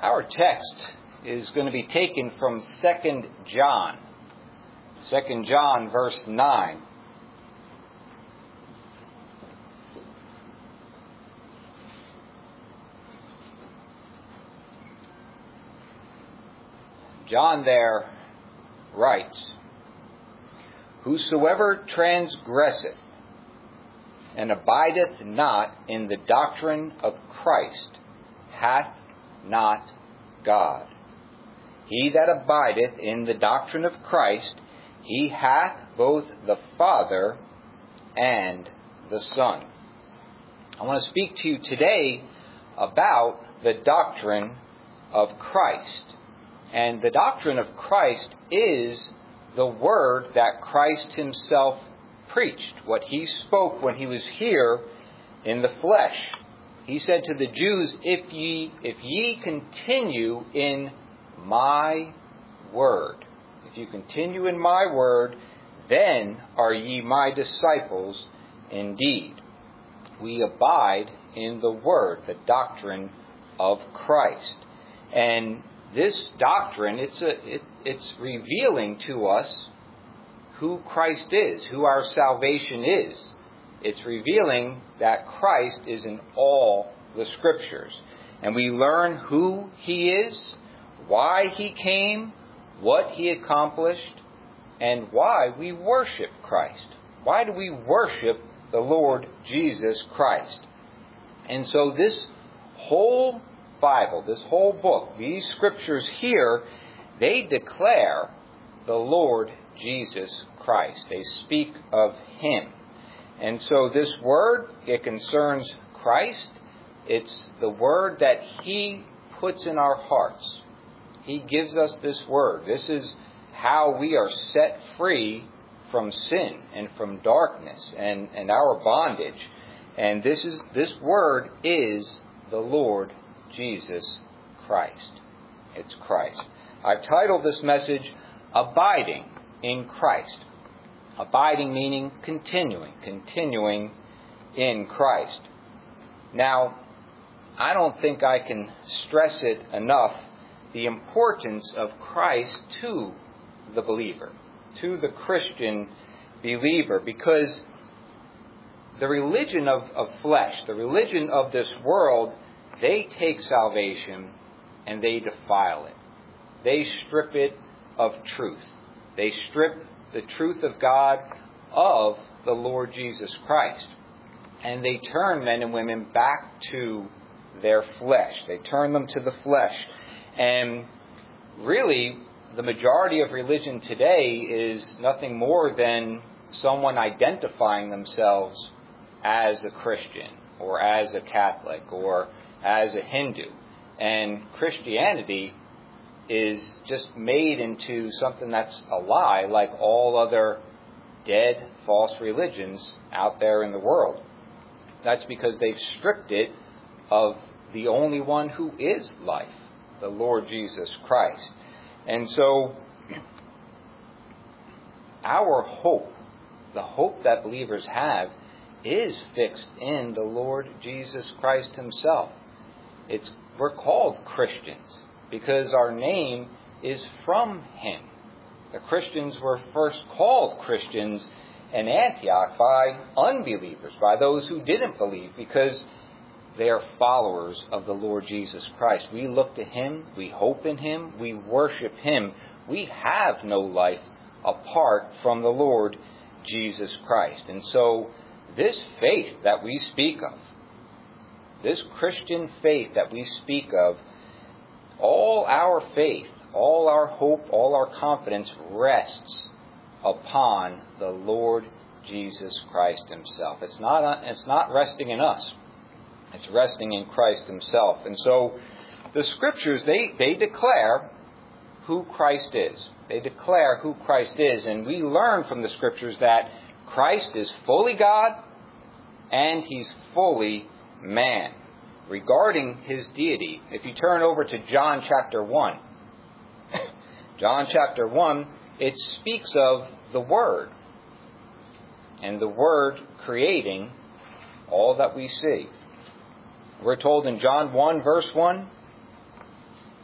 Our text is going to be taken from 2 John. 2 John verse 9. John there writes, "Whosoever transgresseth and abideth not in the doctrine of Christ hath not God. He that abideth in the doctrine of Christ, he hath both the Father and the Son." I want to speak to you today about the doctrine of Christ. And the doctrine of Christ is the word that Christ himself preached, what he spoke when he was here in the flesh. He said to the Jews, if ye continue in my word, if you continue in my word, then are ye my disciples indeed. We abide in the word, the doctrine of Christ. And this doctrine, it's revealing to us who Christ is, who our salvation is. It's revealing that Christ is in all the Scriptures. And we learn who he is, why he came, what he accomplished, and why we worship Christ. Why do we worship the Lord Jesus Christ? And so this whole Bible, this whole book, these scriptures here, they declare the Lord Jesus Christ. They speak of him. And so this word, it concerns Christ. It's the word that he puts in our hearts. He gives us this word. This is how we are set free from sin and from darkness and our bondage. And this word is the Lord Jesus Christ. It's Christ. I've titled this message, Abiding in Christ. Abiding meaning continuing in Christ. Now, I don't think I can stress it enough, the importance of Christ to the believer, to the Christian believer, because the religion of flesh, the religion of this world, they take salvation and they defile it. They strip it of truth. They strip the truth of God, of the Lord Jesus Christ. And they turn men and women back to their flesh. They turn them to the flesh. And really, the majority of religion today is nothing more than someone identifying themselves as a Christian or as a Catholic or as a Hindu. And Christianity is just made into something that's a lie, like all other dead, false religions out there in the world. That's because they've stripped it of the only one who is life, the Lord Jesus Christ. And so, our hope, the hope that believers have, is fixed in the Lord Jesus Christ himself. We're called Christians because our name is from him. The Christians were first called Christians in Antioch by unbelievers, by those who didn't believe, because they are followers of the Lord Jesus Christ. We look to him, we hope in him, we worship him. We have no life apart from the Lord Jesus Christ. And so this faith that we speak of, this Christian faith that we speak of, all our faith, all our hope, all our confidence rests upon the Lord Jesus Christ himself. It's not resting in us. It's resting in Christ himself. And so the scriptures, they declare who Christ is. They declare who Christ is. And we learn from the scriptures that Christ is fully God and he's fully man. Regarding his deity, if you turn over to John chapter 1, John chapter 1, it speaks of the Word, and the Word creating all that we see. We're told in John 1 verse 1,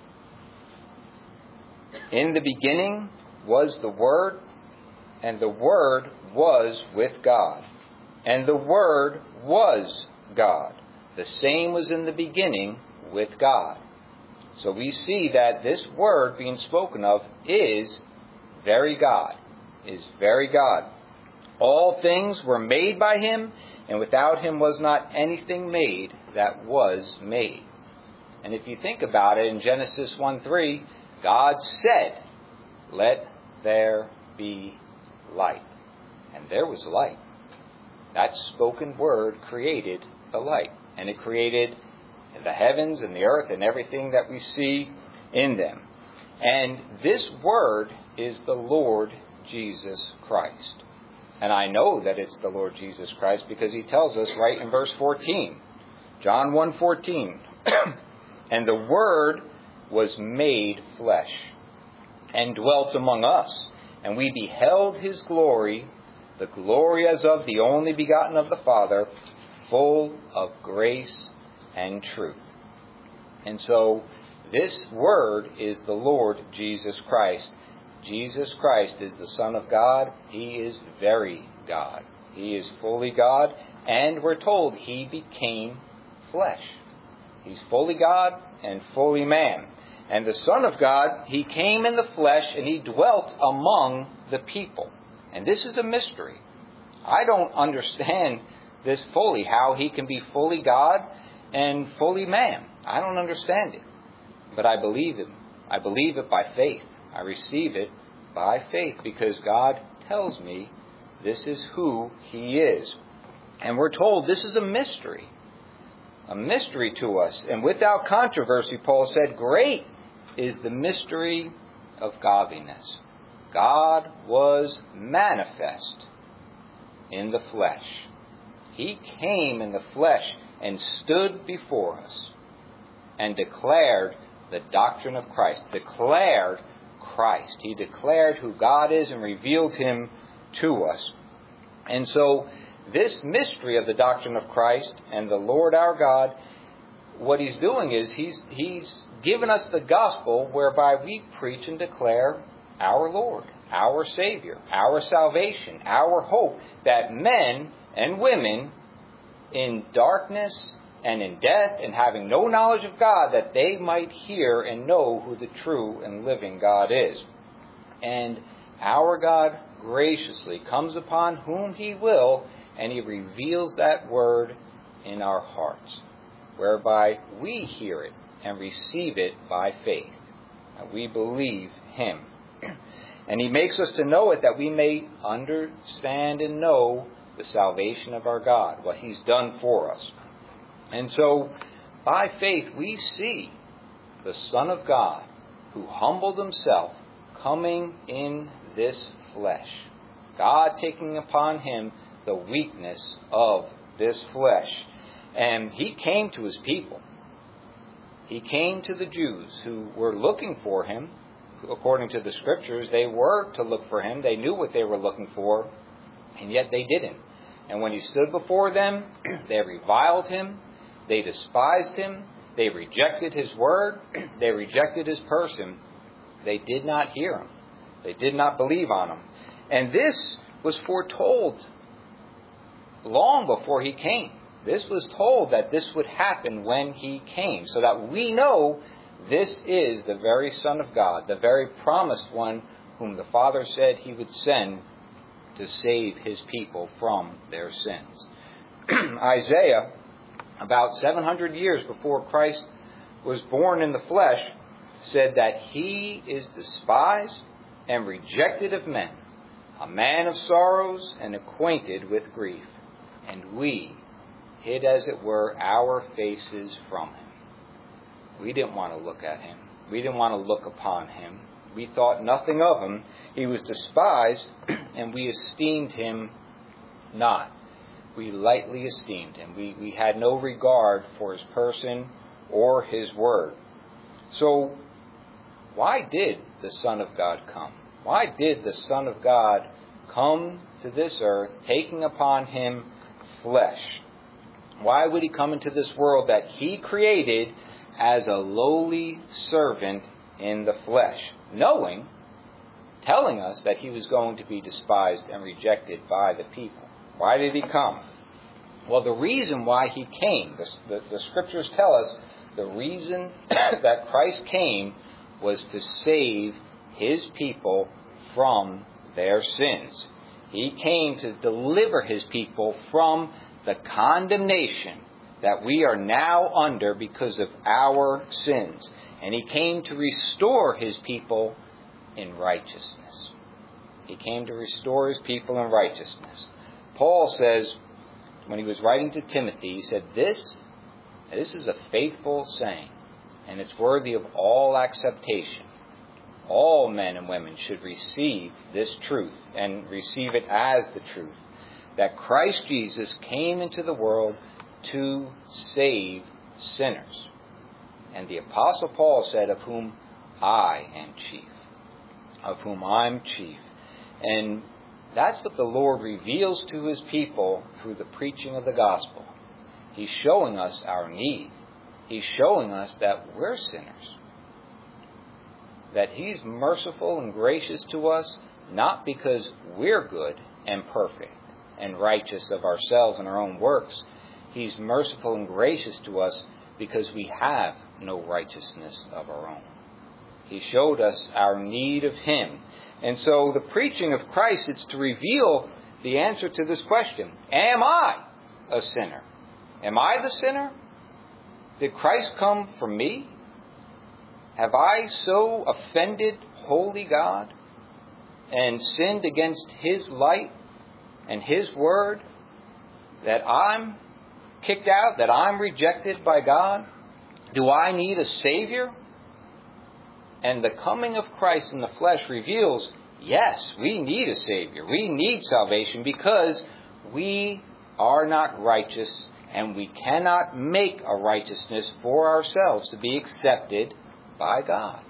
In the beginning was the Word, and the Word was with God, and the Word was God. The same was in the beginning with God. So we see that this Word being spoken of is very God, is very God. All things were made by Him, and without Him was not anything made that was made. And if you think about it, in Genesis 1:3, God said, "Let there be light." And there was light. That spoken word created the light. And it created the heavens and the earth and everything that we see in them. And this word is the Lord Jesus Christ. And I know that it's the Lord Jesus Christ because He tells us right in verse 14. John 1:14. And the Word was made flesh and dwelt among us. And we beheld His glory, the glory as of the only begotten of the Father, full of grace and truth. And so this Word is the Lord Jesus Christ. Jesus Christ is the Son of God. He is very God. He is fully God. And we're told He became flesh. He's fully God and fully man. And the Son of God, He came in the flesh and He dwelt among the people. And this is a mystery. I don't understand this fully, how He can be fully God and fully man. I don't understand it. But I believe Him. I believe it by faith. I receive it by faith because God tells me this is who He is. And we're told this is a mystery to us. And without controversy, Paul said, great is the mystery of godliness. God was manifest in the flesh. He came in the flesh and stood before us and declared the doctrine of Christ, declared Christ. He declared who God is and revealed Him to us. And so this mystery of the doctrine of Christ and the Lord our God, what He's doing is He's given us the gospel whereby we preach and declare our Lord, our Savior, our salvation, our hope, that men and women in darkness and in death and having no knowledge of God, that they might hear and know who the true and living God is. And our God graciously comes upon whom He will, and He reveals that word in our hearts, whereby we hear it and receive it by faith. And we believe Him. And He makes us to know it that we may understand and know the salvation of our God, what He's done for us. And so, by faith, we see the Son of God, who humbled Himself, coming in this flesh. God taking upon Him the weakness of this flesh. And He came to His people. He came to the Jews who were looking for Him. According to the Scriptures, they were to look for Him. They knew what they were looking for, and yet they didn't. And when He stood before them, they reviled Him. They despised Him. They rejected His word. They rejected His person. They did not hear Him. They did not believe on Him. And this was foretold long before He came. This was told that this would happen when He came, so that we know this is the very Son of God, the very promised one whom the Father said He would send to save His people from their sins. Isaiah, about 700 years before Christ was born in the flesh, said that He is despised and rejected of men, a man of sorrows and acquainted with grief. And we hid, as it were, our faces from Him. We didn't want to look at Him. We didn't want to look upon Him. We thought nothing of Him. He was despised, and we esteemed Him not. We lightly esteemed Him. We had no regard for His person or His word. So, why did the Son of God come? Why did the Son of God come to this earth, taking upon Him flesh? Why would He come into this world that He created as a lowly servant in the flesh, telling us that he was going to be despised and rejected by the people. Why did he come? Well, the reason why he came, the scriptures tell us the reason that Christ came was to save his people from their sins. He came to deliver his people from the condemnation that we are now under because of our sins. And he came to restore his people in righteousness. He came to restore his people in righteousness. Paul says, when he was writing to Timothy, he said, This is a faithful saying, and it's worthy of all acceptation. All men and women should receive this truth and receive it as the truth, that Christ Jesus came into the world to save sinners. And the Apostle Paul said, of whom I am chief. Of whom I'm chief. And that's what the Lord reveals to his people through the preaching of the gospel. He's showing us our need. He's showing us that we're sinners. That he's merciful and gracious to us, not because we're good and perfect and righteous of ourselves and our own works. He's merciful and gracious to us because we have no righteousness of our own. He showed us our need of him. And so the preaching of Christ, it's to reveal the answer to this question. Am I a sinner? Am I the sinner? Did Christ come for me? Have I so offended holy God and sinned against his light and his word that I'm kicked out, that I'm rejected by God? Do I need a Savior? And the coming of Christ in the flesh reveals, yes, we need a Savior. We need salvation because we are not righteous and we cannot make a righteousness for ourselves to be accepted by God.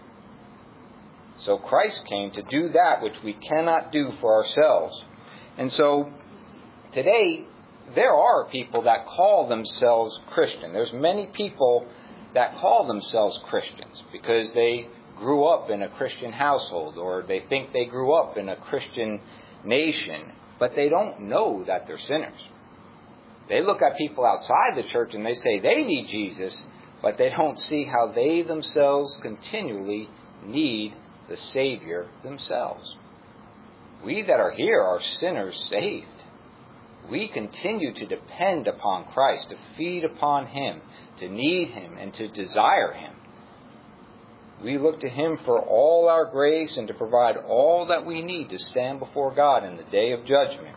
So Christ came to do that which we cannot do for ourselves. And so today there are people that call themselves Christian. There's many people that call themselves Christians because they grew up in a Christian household or they think they grew up in a Christian nation, but they don't know that they're sinners. They look at people outside the church and they say they need Jesus, but they don't see how they themselves continually need the Savior themselves. We that are here are sinners saved. We continue to depend upon Christ, to feed upon him, to need him, and to desire him. We look to him for all our grace and to provide all that we need to stand before God in the day of judgment.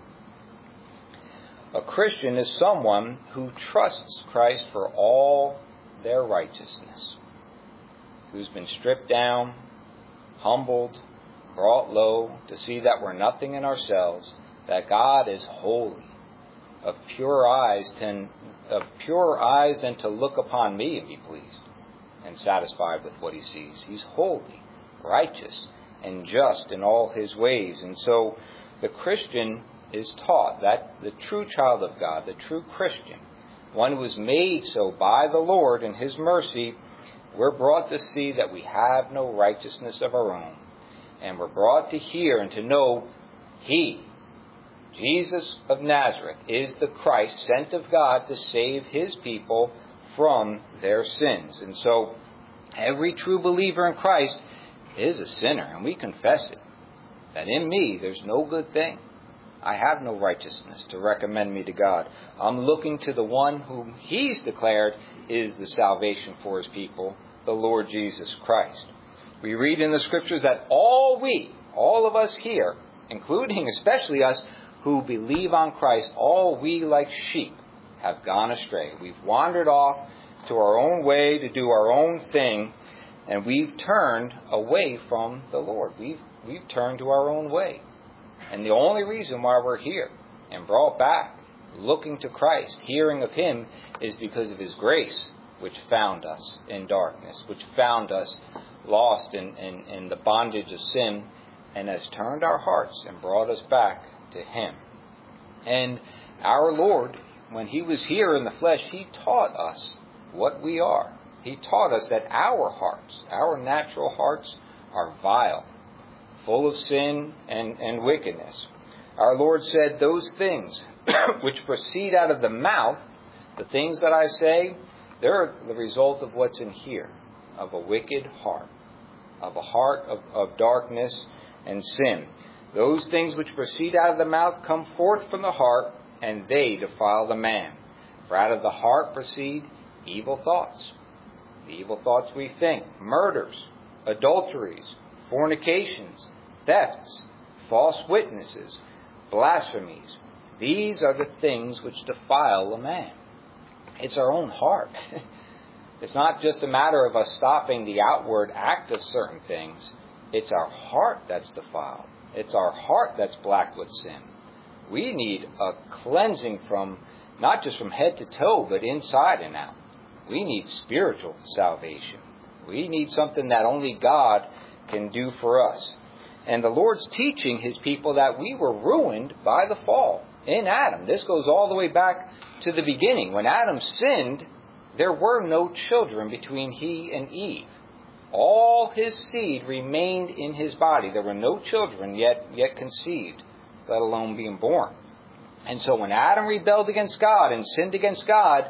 A Christian is someone who trusts Christ for all their righteousness, who's been stripped down, humbled, brought low to see that we're nothing in ourselves, that God is holy, of purer eyes than to look upon me and be pleased and satisfied with what he sees. He's holy, righteous, and just in all his ways. And so the Christian is taught that the true child of God, the true Christian, one who is made so by the Lord in his mercy, we're brought to see that we have no righteousness of our own. And we're brought to hear and to know he, Jesus of Nazareth, is the Christ sent of God to save his people from their sins. And so every true believer in Christ is a sinner, and we confess it, that in me there's no good thing. I have no righteousness to recommend me to God. I'm looking to the one whom he's declared is the salvation for his people, the Lord Jesus Christ. We read in the scriptures that all of us here, including especially us who believe on Christ, all we like sheep have gone astray. We've wandered off to our own way to do our own thing, and we've turned away from the Lord. We've turned to our own way. And the only reason why we're here and brought back, looking to Christ, hearing of him, is because of his grace, which found us in darkness, which found us lost in the bondage of sin, and has turned our hearts and brought us back to him. And our Lord, when he was here in the flesh, he taught us what we are. He taught us that our hearts, our natural hearts, are vile, full of sin and wickedness. Our Lord said, those things which proceed out of the mouth, the things that I say, they're the result of what's in here, of a wicked heart, of a heart of darkness and sin. Those things which proceed out of the mouth come forth from the heart, and they defile the man. For out of the heart proceed evil thoughts. The evil thoughts we think, murders, adulteries, fornications, thefts, false witnesses, blasphemies. These are the things which defile a man. It's our own heart. It's not just a matter of us stopping the outward act of certain things. It's our heart that's defiled. It's our heart that's black with sin. We need a cleansing from, not just from head to toe, but inside and out. We need spiritual salvation. We need something that only God can do for us. And the Lord's teaching His people that we were ruined by the fall in Adam. This goes all the way back to the beginning. When Adam sinned, there were no children between he and Eve. All his seed remained in his body. There were no children yet conceived, let alone being born. And so when Adam rebelled against God and sinned against God,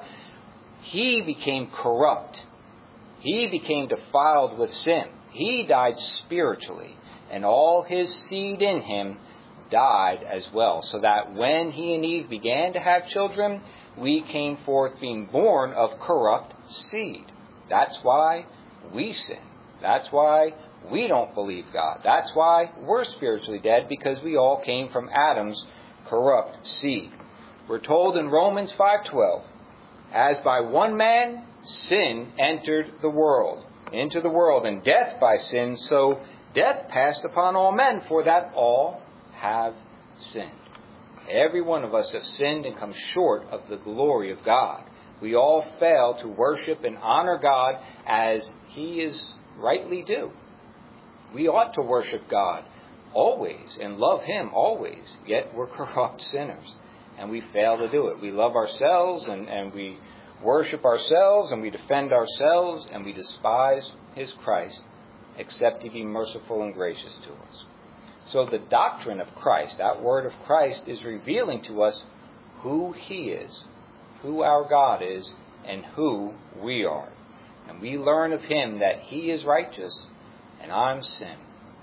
he became corrupt. He became defiled with sin. He died spiritually, and all his seed in him died as well. So that when he and Eve began to have children, we came forth being born of corrupt seed. That's why we sin. That's why we don't believe God. That's why we're spiritually dead, because we all came from Adam's corrupt seed. We're told in Romans 5:12, as by one man sin entered the world, into the world, and death by sin, so death passed upon all men, for that all have sinned. Every one of us have sinned and come short of the glory of God. We all fail to worship and honor God as He is rightly due. We ought to worship God always and love Him always, yet we're corrupt sinners, and we fail to do it. We love ourselves and we worship ourselves and we defend ourselves, and we despise His Christ, except He be merciful and gracious to us. So the doctrine of Christ, that word of Christ, is revealing to us who He is, who our God is, and who we are. And we learn of Him that He is righteous and I'm sin.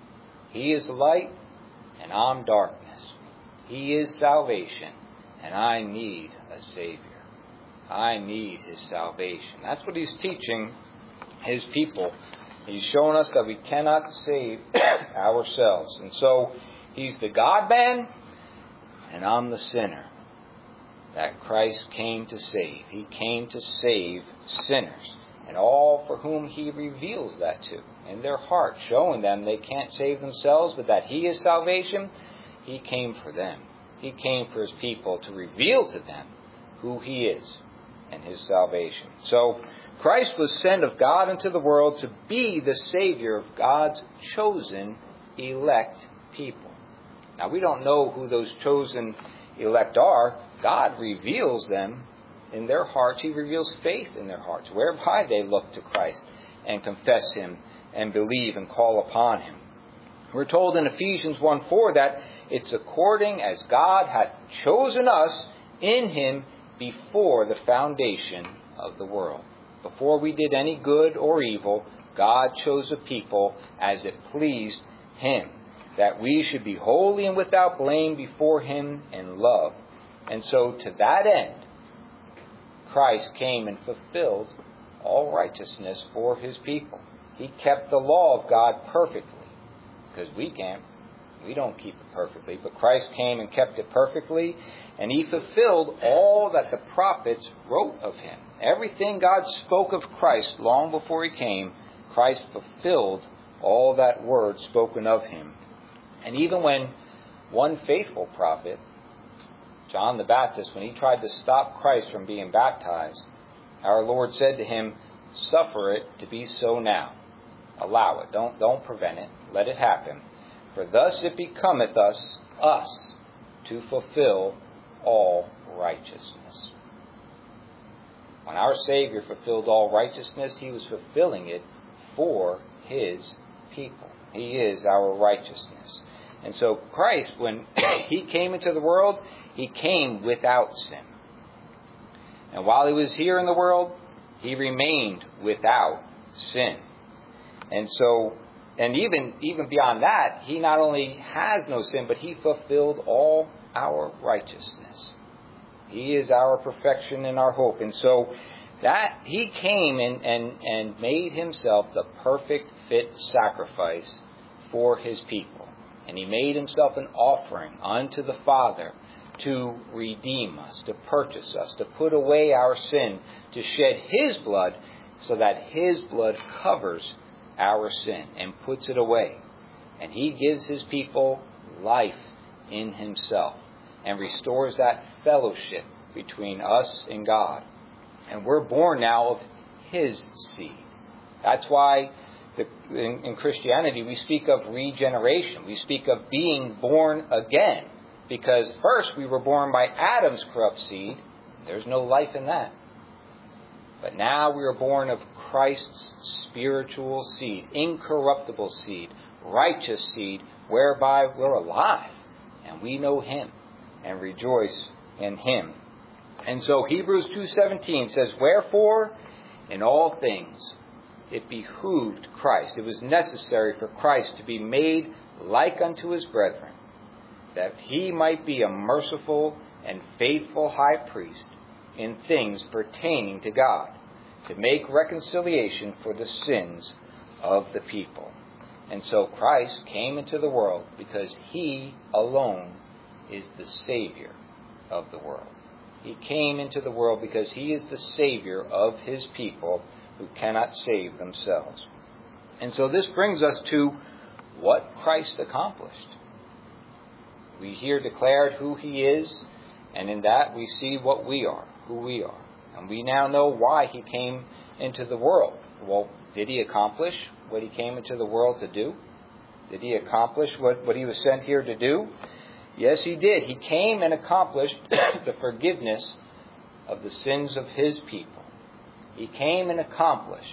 He is light and I'm darkness. He is salvation and I need a Savior. I need His salvation. That's what He's teaching His people. He's showing us that we cannot save ourselves. And so He's the God-man and I'm the sinner that Christ came to save. He came to save sinners, and all for whom He reveals that to in their heart, showing them they can't save themselves, but that He is salvation. He came for them. He came for His people to reveal to them who He is and His salvation. So Christ was sent of God into the world to be the Savior of God's chosen elect people. Now, we don't know who those chosen elect are. God reveals them in their hearts. He reveals faith in their hearts, whereby they look to Christ and confess Him and believe and call upon Him. We're told in Ephesians 1:4 that it's according as God hath chosen us in Him before the foundation of the world. Before we did any good or evil, God chose a people as it pleased Him, that we should be holy and without blame before Him in love. And so to that end, Christ came and fulfilled all righteousness for His people. He kept the law of God perfectly, because we can't. We don't keep it perfectly, but Christ came and kept it perfectly, and He fulfilled all that the prophets wrote of Him. Everything God spoke of Christ long before He came, Christ fulfilled all that word spoken of Him. And even when one faithful prophet, John the Baptist, when he tried to stop Christ from being baptized, our Lord said to him, "Suffer it to be so now. Allow it. Don't prevent it. Let it happen. For thus it becometh us to fulfill all righteousness." When our Savior fulfilled all righteousness, he was fulfilling it for his people. He is our righteousness. And so Christ, when he came into the world, he came without sin. And while he was here in the world, he remained without sin. And so, and even beyond that, he not only has no sin, but he fulfilled all our righteousness. He is our perfection and our hope. And so that he came and made himself the perfect fit sacrifice for his people. And he made himself an offering unto the Father to redeem us, to purchase us, to put away our sin, to shed his blood so that his blood covers our sin and puts it away. And he gives his people life in himself and restores that fellowship between us and God. And we're born now of his seed. That's why in Christianity we speak of regeneration. We speak of being born again. Because first we were born by Adam's corrupt seed. There's no life in that. But now we are born of Christ's spiritual seed, incorruptible seed, righteous seed, whereby we're alive. And we know him and rejoice in him. And so Hebrews 2:17 says, "Wherefore, in all things, it behooved Christ." It was necessary for Christ to be made like unto his brethren, that he might be a merciful and faithful high priest in things pertaining to God, to make reconciliation for the sins of the people. And so Christ came into the world because he alone is the Savior of the world. He came into the world because he is the Savior of his people who cannot save themselves. And so this brings us to what Christ accomplished. We hear declared who he is, and in that we see what we are, who we are. And we now know why he came into the world. Well, did he accomplish what he came into the world to do? Did he accomplish what he was sent here to do? Yes, he did. He came and accomplished the forgiveness of the sins of his people. He came and accomplished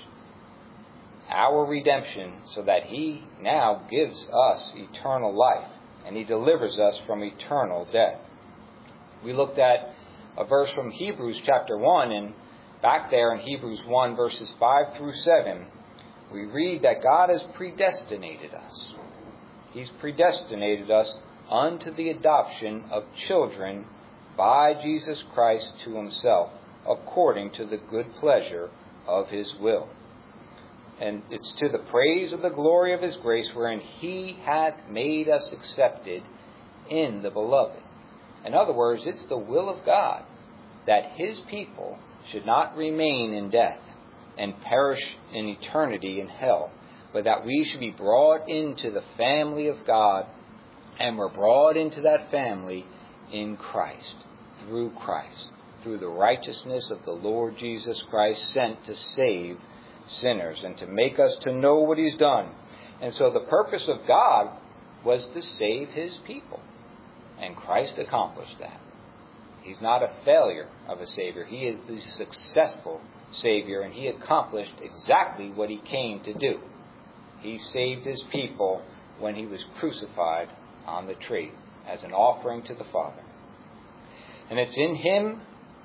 our redemption so that he now gives us eternal life. And he delivers us from eternal death. We looked at a verse from Hebrews chapter 1, and back there in Hebrews 1 verses 5 through 7, we read that God has predestinated us. He's predestinated us unto the adoption of children by Jesus Christ to himself, according to the good pleasure of his will. And it's to the praise of the glory of his grace, wherein he hath made us accepted in the beloved. In other words, it's the will of God that his people should not remain in death and perish in eternity in hell, but that we should be brought into the family of God, and we're brought into that family in Christ, through the righteousness of the Lord Jesus Christ, sent to save sinners and to make us to know what he's done. And so the purpose of God was to save his people, and Christ accomplished that. He's not a failure of a Savior. He is the successful Savior, and he accomplished exactly what he came to do. He saved his people when he was crucified on the tree as an offering to the Father. And it's in him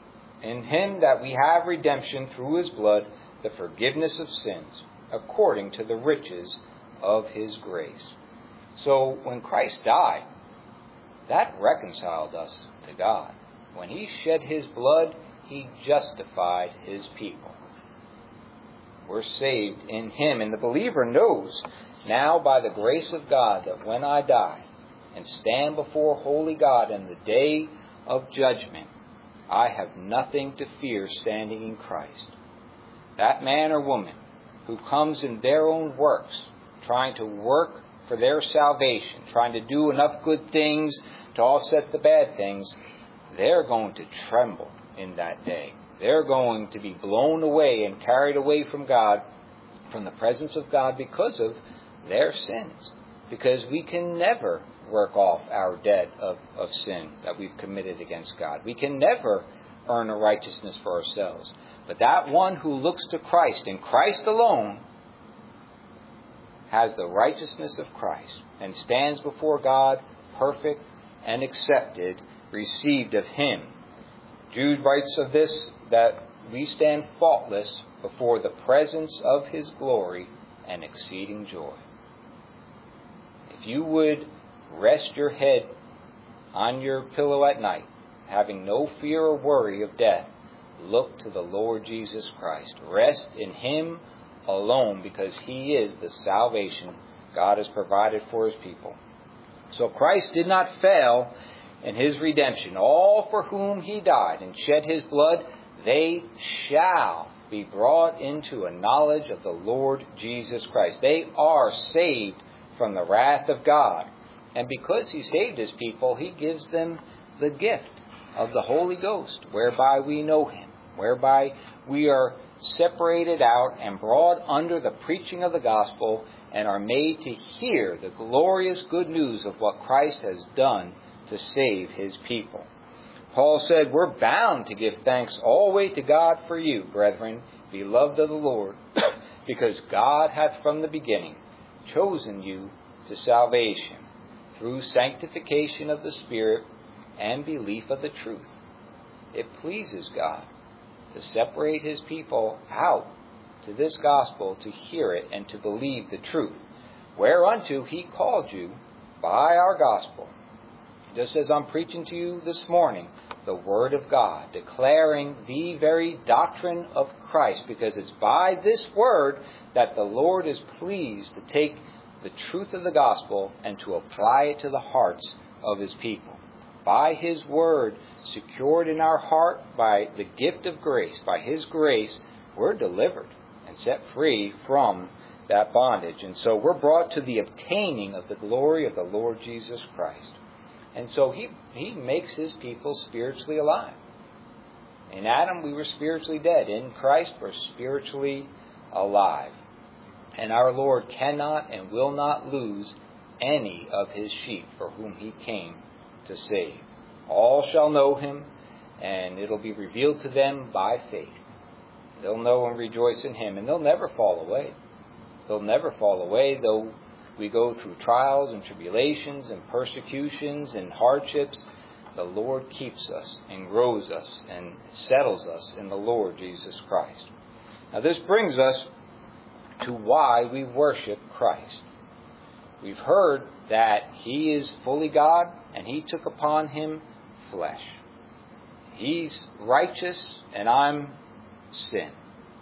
that we have redemption through his blood, the forgiveness of sins, according to the riches of his grace. So when Christ died, that reconciled us to God. When he shed his blood, he justified his people. We're saved in him, and the believer knows now by the grace of God that when I die and stand before holy God in the day of judgment, I have nothing to fear standing in Christ. That man or woman who comes in their own works, trying to work for their salvation, trying to do enough good things to offset the bad things, they're going to tremble in that day. They're going to be blown away and carried away from God, from the presence of God, because of their sins. Because we can never work off our debt of sin that we've committed against God. We can never earn a righteousness for ourselves. But that one who looks to Christ and Christ alone has the righteousness of Christ and stands before God perfect and accepted, received of Him. Jude writes of this, that we stand faultless before the presence of His glory and exceeding joy. If you would rest your head on your pillow at night, having no fear or worry of death, look to the Lord Jesus Christ. Rest in Him alone, because He is the salvation God has provided for His people. So Christ did not fail in His redemption. All for whom He died and shed His blood, they shall be brought into a knowledge of the Lord Jesus Christ. They are saved from the wrath of God. And because He saved His people, He gives them the gift of the Holy Ghost, whereby we know Him, whereby we are separated out and brought under the preaching of the gospel and are made to hear the glorious good news of what Christ has done to save His people. Paul said, we're bound to give thanks always to God for you, brethren, beloved of the Lord, because God hath from the beginning chosen you to salvation through sanctification of the Spirit and belief of the truth. It pleases God to separate His people out to this gospel, to hear it and to believe the truth, whereunto He called you by our gospel. Just as I'm preaching to you this morning, the Word of God, declaring the very doctrine of Christ, because it's by this Word that the Lord is pleased to take the truth of the gospel and to apply it to the hearts of His people. By His Word, secured in our heart by the gift of grace, by His grace, we're delivered and set free from that bondage. And so we're brought to the obtaining of the glory of the Lord Jesus Christ. And so He makes His people spiritually alive. In Adam, we were spiritually dead. In Christ, we're spiritually alive. And our Lord cannot and will not lose any of His sheep for whom He came to save. All shall know Him, and it'll be revealed to them by faith. They'll know and rejoice in Him, and they'll never fall away. They'll never fall away, though we go through trials and tribulations and persecutions and hardships. The Lord keeps us and grows us and settles us in the Lord Jesus Christ. Now this brings us to why we worship Christ. We've heard that He is fully God and He took upon Him flesh. He's righteous and I'm sin.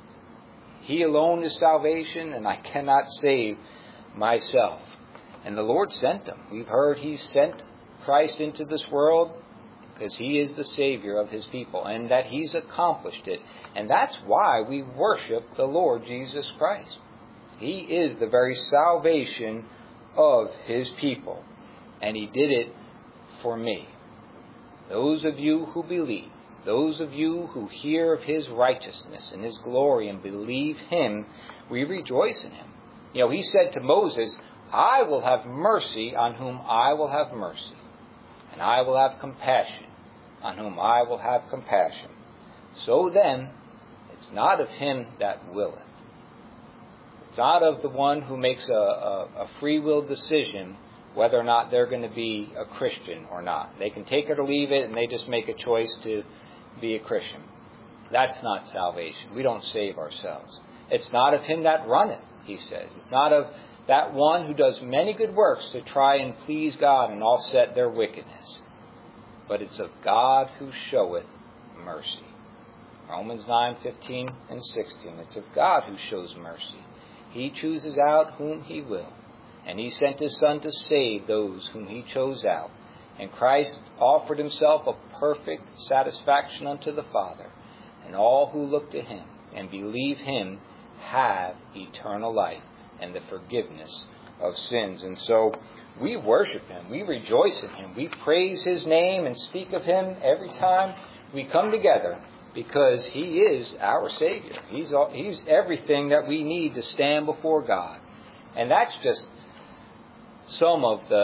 He alone is salvation and I cannot save myself. And the Lord sent Him. We've heard He sent Christ into this world because He is the Savior of His people and that He's accomplished it. And that's why we worship the Lord Jesus Christ. He is the very salvation of His people. And He did it for me. Those of you who believe, those of you who hear of His righteousness and His glory and believe Him, we rejoice in Him. You know, He said to Moses, I will have mercy on whom I will have mercy, and I will have compassion on whom I will have compassion. So then, it's not of him that willeth. It's not of the one who makes a free will decision whether or not they're going to be a Christian or not. They can take it or leave it, and they just make a choice to be a Christian. That's not salvation. We don't save ourselves. It's not of him that runneth, he says. It's not of that one who does many good works to try and please God and offset their wickedness. But it's of God who showeth mercy. Romans 9:15 and 16. It's of God who shows mercy. He chooses out whom He will. And He sent His Son to save those whom He chose out. And Christ offered Himself a perfect satisfaction unto the Father. And all who look to Him and believe Him have eternal life and the forgiveness of sins. And so we worship Him. We rejoice in Him. We praise His name and speak of Him every time we come together because He is our Savior. He's everything that we need to stand before God. And that's just some of the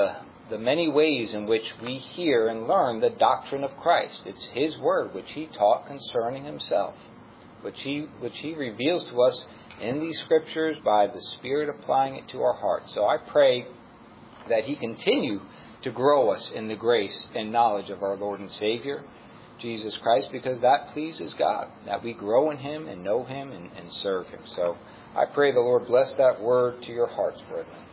the many ways in which we hear and learn the doctrine of Christ. It's His Word, which He taught concerning Himself, which He reveals to us in these Scriptures by the Spirit applying it to our hearts. So I pray that He continue to grow us in the grace and knowledge of our Lord and Savior, Jesus Christ, because that pleases God, that we grow in Him and know Him and serve Him. So I pray the Lord bless that word to your hearts, brethren.